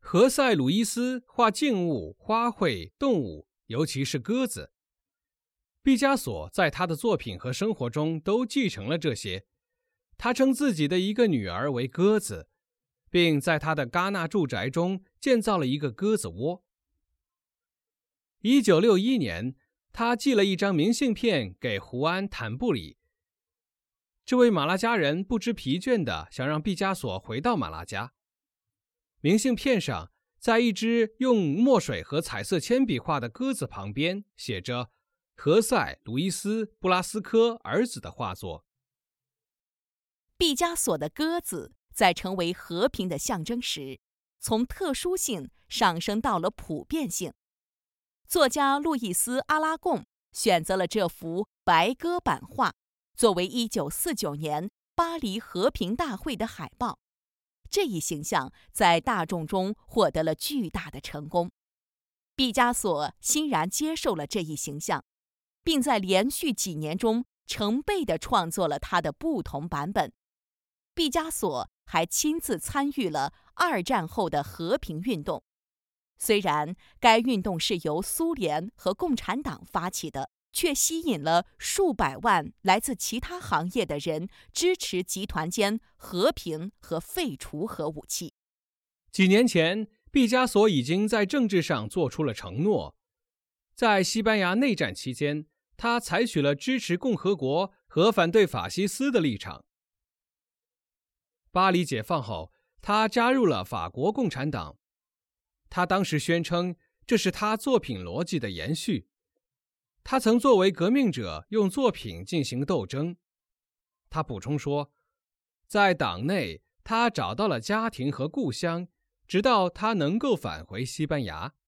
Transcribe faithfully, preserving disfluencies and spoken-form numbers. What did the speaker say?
何塞·鲁伊斯画静物、花卉、动物，尤其是鸽子。毕加索在他的作品和生活中都继承了这些。他称自己的一个女儿为鸽子，并在他的戛纳住宅中建造了一个鸽子窝。一九六一年，他寄了一张明信片给胡安·坦布里。这位马拉加人不知疲倦地想让毕加索回到马拉加。明信片上，在一只用墨水和彩色铅笔画的鸽子旁边写着何塞·路易斯·布拉斯科儿子的画作。 毕加索的鸽子在成为和平的象征时，从特殊性上升到了普遍性。作家路易斯·阿拉贡选择了这幅白鸽版画作为一九四九年巴黎和平大会的海报。这一形象在大众中获得了巨大的成功。毕加索欣然接受了这一形象，并在连续几年中成倍地创作了他的不同版本。毕加索还亲自参与了二战后的和平运动，虽然该运动是由苏联和共产党发起的，却吸引了数百万来自其他行业的人支持集团间和平和废除核武器。 几年前，毕加索已经在政治上做出了承诺。在西班牙内战期间，他采取了支持共和国和反对法西斯的立场。巴黎解放后，他加入了法国共产党。他当时宣称这是他作品逻辑的延续。他曾作为革命者用作品进行斗争。他补充说，在党内他找到了家庭和故乡，直到他能够返回西班牙。